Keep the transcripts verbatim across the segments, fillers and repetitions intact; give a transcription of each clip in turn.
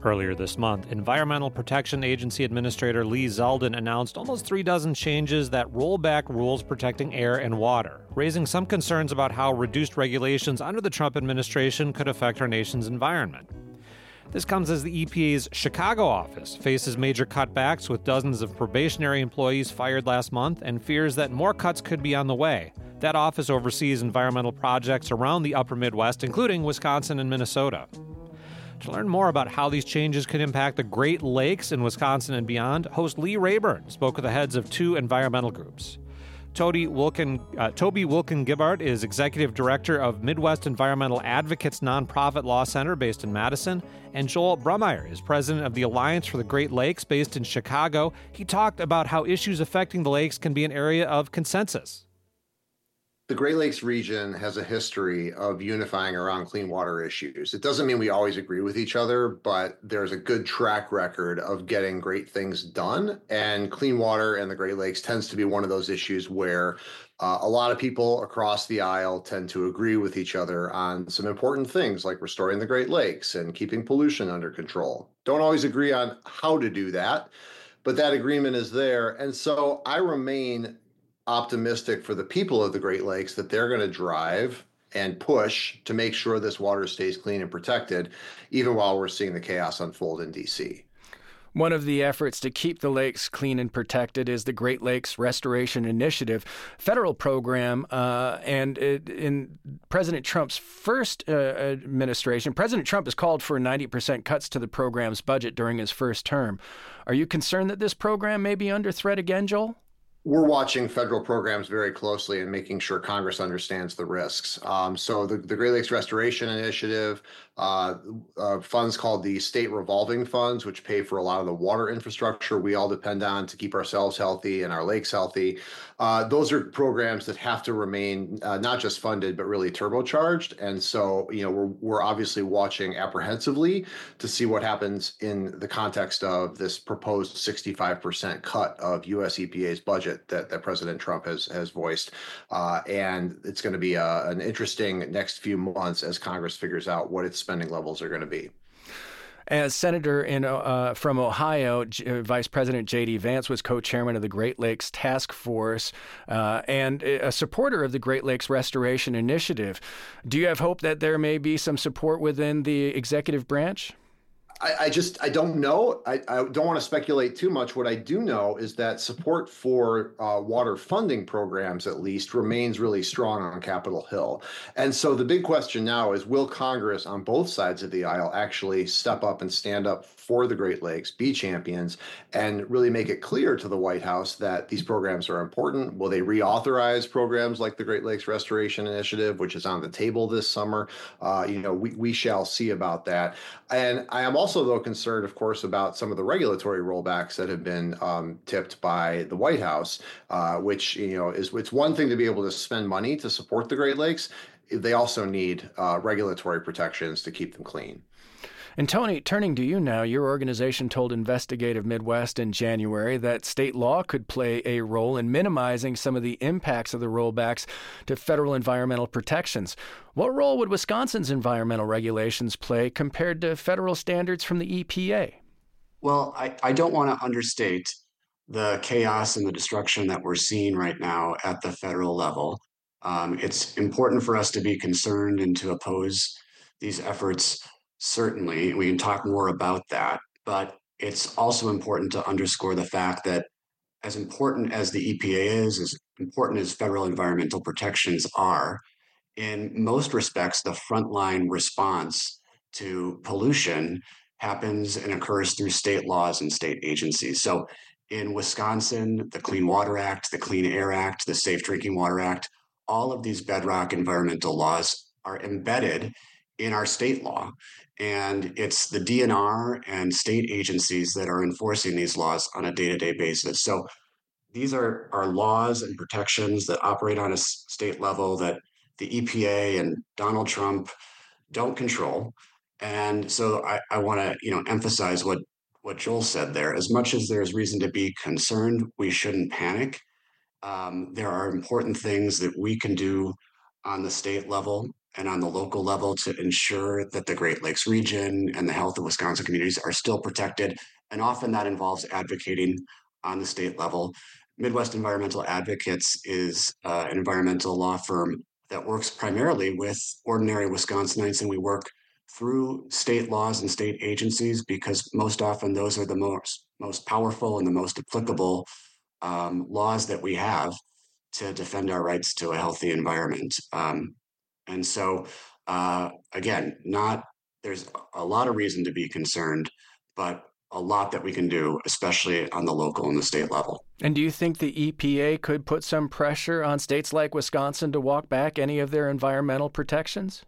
Earlier this month, Environmental Protection Agency Administrator Lee Zeldin announced almost three dozen changes that roll back rules protecting air and water, raising some concerns about how reduced regulations under the Trump administration could affect our nation's environment. This comes as the E P A's Chicago office faces major cutbacks, with dozens of probationary employees fired last month, and fears that more cuts could be on the way. That office oversees environmental projects around the upper Midwest, including Wisconsin and Minnesota. To learn more about how these changes could impact the Great Lakes in Wisconsin and beyond, host Lee Rayburn spoke with the heads of two environmental groups. Toby Wilken, uh, Toby Wilken-Gibbard is Executive Director of Midwest Environmental Advocates nonprofit law center based in Madison, and Joel Brummeyer is President of the Alliance for the Great Lakes based in Chicago. He talked about how issues affecting the lakes can be an area of consensus. The Great Lakes region has a history of unifying around clean water issues. It doesn't mean we always agree with each other, but there's a good track record of getting great things done. And clean water and the Great Lakes tends to be one of those issues where uh, a lot of people across the aisle tend to agree with each other on some important things like restoring the Great Lakes and keeping pollution under control. Don't always agree on how to do that, but that agreement is there. And so I remain optimistic for the people of the Great Lakes that they're going to drive and push to make sure this water stays clean and protected, even while we're seeing the chaos unfold in D C. One of the efforts to keep the lakes clean and protected is the Great Lakes Restoration Initiative, federal program. Uh, and it, in President Trump's first uh, administration, President Trump has called for ninety percent cuts to the program's budget during his first term. Are you concerned that this program may be under threat again, Joel? We're watching federal programs very closely and making sure Congress understands the risks. Um, so the, the Great Lakes Restoration Initiative, uh, uh, funds called the state revolving funds, which pay for a lot of the water infrastructure we all depend on to keep ourselves healthy and our lakes healthy. Uh, those are programs that have to remain uh, not just funded, but really turbocharged. And so, you know, we're, we're obviously watching apprehensively to see what happens in the context of this proposed sixty-five percent cut of U S E P A's budget that, that President Trump has has voiced. Uh, and it's going to be a, an interesting next few months as Congress figures out what its spending levels are going to be. As Senator in, uh, from Ohio, J- Vice President J D. Vance was co-chairman of the Great Lakes Task Force uh, and a supporter of the Great Lakes Restoration Initiative. Do you have hope that there may be some support within the executive branch? I, I just, I don't know. I, I don't want to speculate too much. What I do know is that support for uh, water funding programs, at least, remains really strong on Capitol Hill. And so the big question now is, will Congress on both sides of the aisle actually step up and stand up for the Great Lakes, be champions, and really make it clear to the White House that these programs are important? Will they reauthorize programs like the Great Lakes Restoration Initiative, which is on the table this summer? Uh, you know, we, we shall see about that. And I am also, though, concerned, of course, about some of the regulatory rollbacks that have been um, tipped by the White House, uh, which, you know, is it's one thing to be able to spend money to support the Great Lakes. They also need uh, regulatory protections to keep them clean. And Tony, turning to you now, your organization told Investigative Midwest in January that state law could play a role in minimizing some of the impacts of the rollbacks to federal environmental protections. What role would Wisconsin's environmental regulations play compared to federal standards from the E P A? Well, I, I don't want to understate the chaos and the destruction that we're seeing right now at the federal level. Um, it's important for us to be concerned and to oppose these efforts. Certainly, we can talk more about that, but it's also important to underscore the fact that as important as the E P A is, as important as federal environmental protections are, in most respects, the frontline response to pollution happens and occurs through state laws and state agencies. So in Wisconsin, the Clean Water Act, the Clean Air Act, the Safe Drinking Water Act, all of these bedrock environmental laws are embedded in our state law. And it's the D N R and state agencies that are enforcing these laws on a day-to-day basis. So these are, are laws and protections that operate on a state level that the E P A and Donald Trump don't control. And so I, I want to, you know, emphasize what, what Joel said there. As much as there's reason to be concerned, we shouldn't panic. Um, there are important things that we can do on the state level and on the local level to ensure that the Great Lakes region and the health of Wisconsin communities are still protected. And often that involves advocating on the state level. Midwest Environmental Advocates is uh, an environmental law firm that works primarily with ordinary Wisconsinites, and we work through state laws and state agencies because most often those are the most most powerful and the most applicable um, laws that we have to defend our rights to a healthy environment. Um, and so, uh, again, not there's a lot of reason to be concerned, but a lot that we can do, especially on the local and the state level. And do you think the E P A could put some pressure on states like Wisconsin to walk back any of their environmental protections?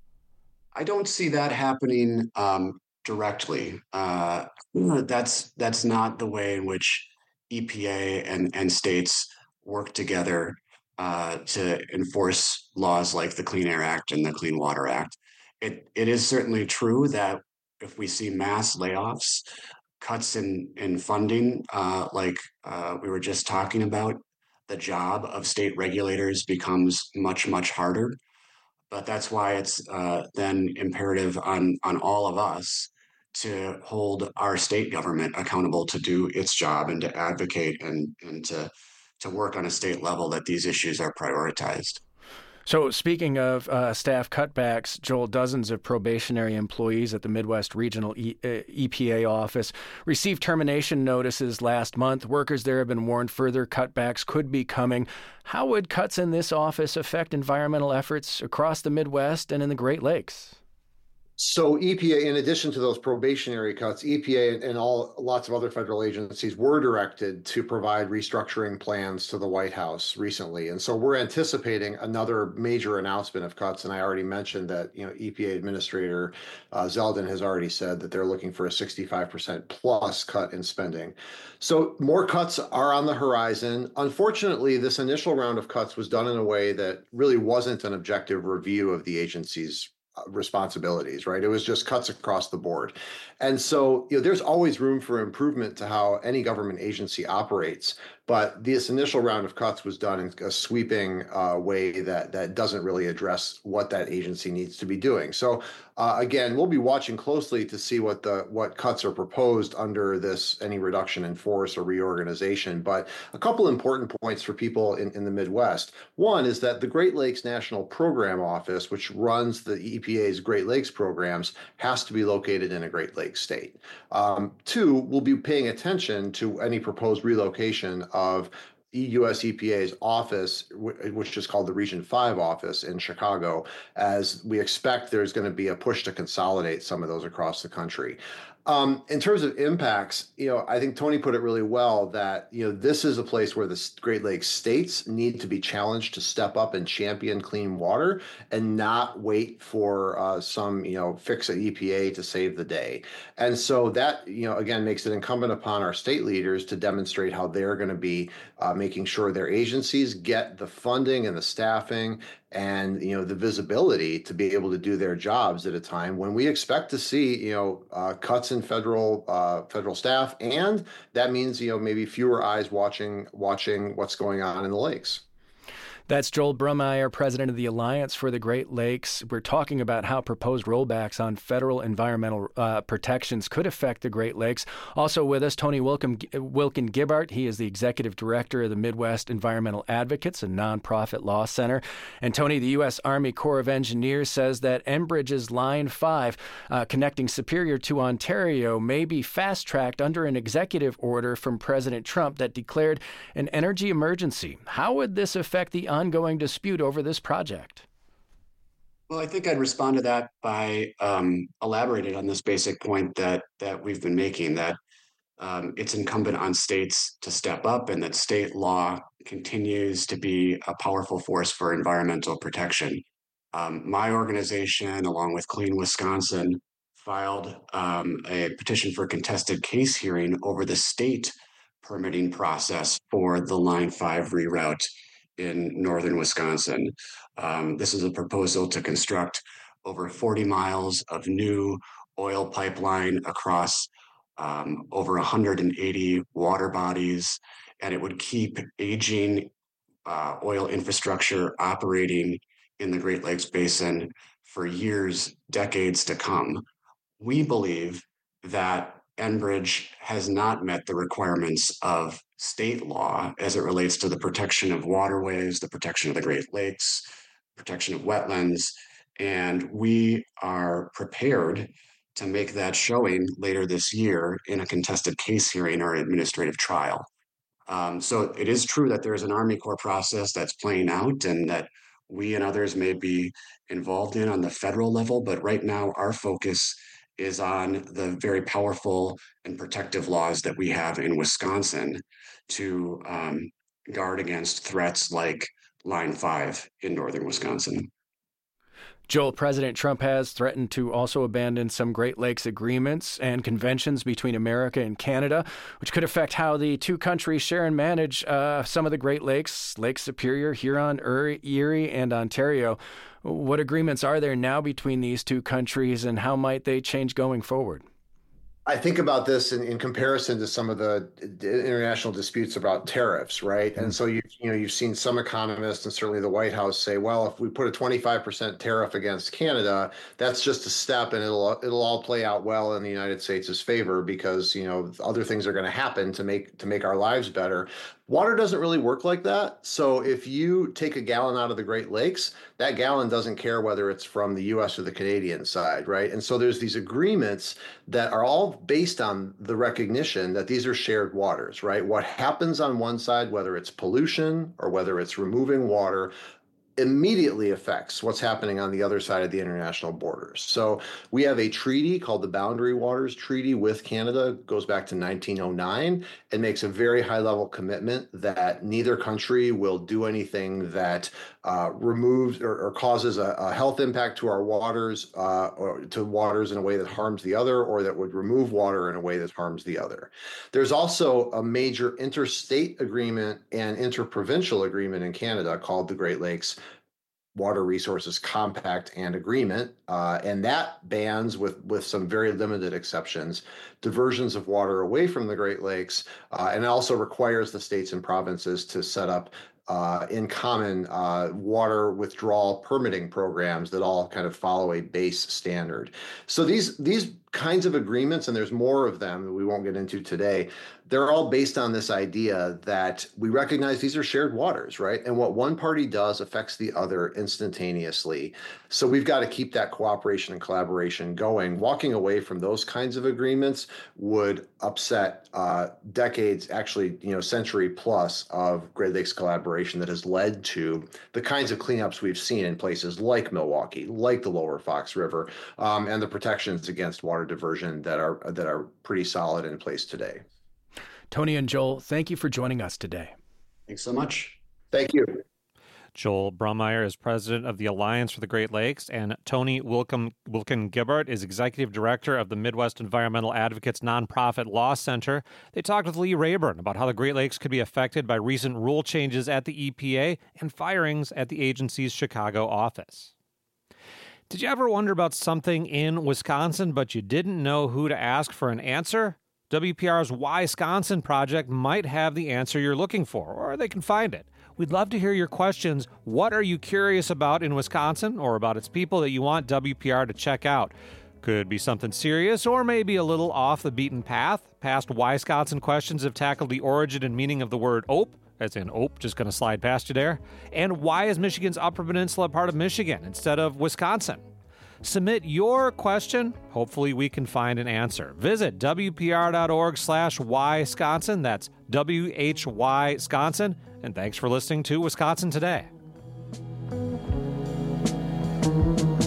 I don't see that happening um, directly. Uh, that's that's not the way in which E P A and, and states work together uh, to enforce laws like the Clean Air Act and the Clean Water Act. It it is certainly true that if we see mass layoffs, cuts in in funding, uh, like uh, we were just talking about, the job of state regulators becomes much much harder. But that's why it's uh, then imperative on on all of us to hold our state government accountable to do its job and to advocate and and to to work on a state level that these issues are prioritized. So speaking of uh, staff cutbacks, Joel, dozens of probationary employees at the Midwest Regional e- uh, E P A office received termination notices last month. Workers there have been warned further cutbacks could be coming. How would cuts in this office affect environmental efforts across the Midwest and in the Great Lakes? So E P A, in addition to those probationary cuts, E P A and all lots of other federal agencies were directed to provide restructuring plans to the White House recently. And so we're anticipating another major announcement of cuts. And I already mentioned that, you know, E P A Administrator uh, Zeldin has already said that they're looking for a sixty-five percent plus cut in spending. So more cuts are on the horizon. Unfortunately, this initial round of cuts was done in a way that really wasn't an objective review of the agency's responsibilities, right? It was just cuts across the board. And so, you know, there's always room for improvement to how any government agency operates. But this initial round of cuts was done in a sweeping uh, way that that doesn't really address what that agency needs to be doing. So uh, again, we'll be watching closely to see what the what cuts are proposed under this any reduction in force or reorganization. But a couple important points for people in, in the Midwest. One is that the Great Lakes National Program Office, which runs the E P A's Great Lakes programs, has to be located in a Great Lakes state. Um, two, we'll be paying attention to any proposed relocation of U S E P A's office, which is called the Region five office in Chicago, as we expect there's going to be a push to consolidate some of those across the country. Um, in terms of impacts, you know, I think Tony put it really well that, you know, this is a place where the Great Lakes states need to be challenged to step up and champion clean water and not wait for uh, some, you know, fix at E P A to save the day. And so that, you know, again, makes it incumbent upon our state leaders to demonstrate how they're going to be uh, making sure their agencies get the funding and the staffing and, you know, the visibility to be able to do their jobs at a time when we expect to see, you know, uh, cuts in federal uh, federal staff, and that means, you know, maybe fewer eyes watching watching what's going on in the lakes. That's Joel Brummeier, president of the Alliance for the Great Lakes. We're talking about how proposed rollbacks on federal environmental uh, protections could affect the Great Lakes. Also with us, Tony Wilkin, Wilkin Gibbart. He is the executive director of the Midwest Environmental Advocates, a nonprofit law center. And Tony, the U S Army Corps of Engineers says that Enbridge's Line five, uh, connecting Superior to Ontario, may be fast-tracked under an executive order from President Trump that declared an energy emergency. How would this affect the ongoing dispute over this project? Well, I think I'd respond to that by um, elaborating on this basic point that that we've been making, that um, it's incumbent on states to step up and that state law continues to be a powerful force for environmental protection. Um, my organization, along with Clean Wisconsin, filed um, a petition for contested case hearing over the state permitting process for the Line five reroute in northern Wisconsin. Um, this is a proposal to construct over forty miles of new oil pipeline across um, over one hundred eighty water bodies, and it would keep aging uh, oil infrastructure operating in the Great Lakes Basin for years, decades to come. We believe that Enbridge has not met the requirements of state law as it relates to the protection of waterways, the protection of the Great Lakes, protection of wetlands, and we are prepared to make that showing later this year in a contested case hearing or administrative trial. Um, so it is true that there's an Army Corps process that's playing out and that we and others may be involved in on the federal level, but right now our focus is on the very powerful and protective laws that we have in Wisconsin to um, guard against threats like Line five in northern Wisconsin. Joel, President Trump has threatened to also abandon some Great Lakes agreements and conventions between America and Canada, which could affect how the two countries share and manage uh, some of the Great Lakes, Lake Superior, Huron, Erie, and Ontario. What agreements are there now between these two countries, and how might they change going forward? I think about this in, in comparison to some of the international disputes about tariffs, right? Mm-hmm. And so you you know you've seen some economists and certainly the White House say, well, if we put a twenty-five percent tariff against Canada, that's just a step, and it'll it'll all play out well in the United States' favor because you know other things are going to happen to make to make our lives better. Water doesn't really work like that. So if you take a gallon out of the Great Lakes, that gallon doesn't care whether it's from the U S or the Canadian side, right? And so there's these agreements that are all based on the recognition that these are shared waters, right? What happens on one side, whether it's pollution or whether it's removing water, immediately affects what's happening on the other side of the international borders. So we have a treaty called the Boundary Waters Treaty with Canada. It goes back to nineteen oh nine and makes a very high level commitment that neither country will do anything that uh, removes or, or causes a, a health impact to our waters uh, or to waters in a way that harms the other, or that would remove water in a way that harms the other. There's also a major interstate agreement and interprovincial agreement in Canada called the Great Lakes Water Resources Compact and Agreement, uh, and that bans, with with some very limited exceptions, diversions of water away from the Great Lakes, uh, and also requires the states and provinces to set up uh, in common uh, water withdrawal permitting programs that all kind of follow a base standard. So these these kinds of agreements, and there's more of them that we won't get into today, they're all based on this idea that we recognize these are shared waters, right? And what one party does affects the other instantaneously. So we've got to keep that cooperation and collaboration going. Walking away from those kinds of agreements would upset uh, decades, actually, you know, century plus of Great Lakes collaboration that has led to the kinds of cleanups we've seen in places like Milwaukee, like the Lower Fox River, um, and the protections against water diversion that are that are pretty solid in place today. Tony and Joel, thank you for joining us today. Thanks so much. Thank you. Joel Brummeyer is president of the Alliance for the Great Lakes, and Tony Wilkin, Wilkin Gibbard is executive director of the Midwest Environmental Advocates nonprofit law center. They talked with Lee Rayburn about how the Great Lakes could be affected by recent rule changes at the E P A and firings at the agency's Chicago office. Did you ever wonder about something in Wisconsin, but you didn't know who to ask for an answer? W P R's Wisconsin project might have the answer you're looking for, or they can find it. We'd love to hear your questions. What are you curious about in Wisconsin or about its people that you want W P R to check out? Could be something serious or maybe a little off the beaten path. Past Wisconsin questions have tackled the origin and meaning of the word ope, as in ope, just going to slide past you there. And why is Michigan's Upper Peninsula part of Michigan instead of Wisconsin? Submit your question. Hopefully we can find an answer. Visit W P R dot org slash Wisconsin. That's W H Y Wisconsin. And thanks for listening to Wisconsin Today.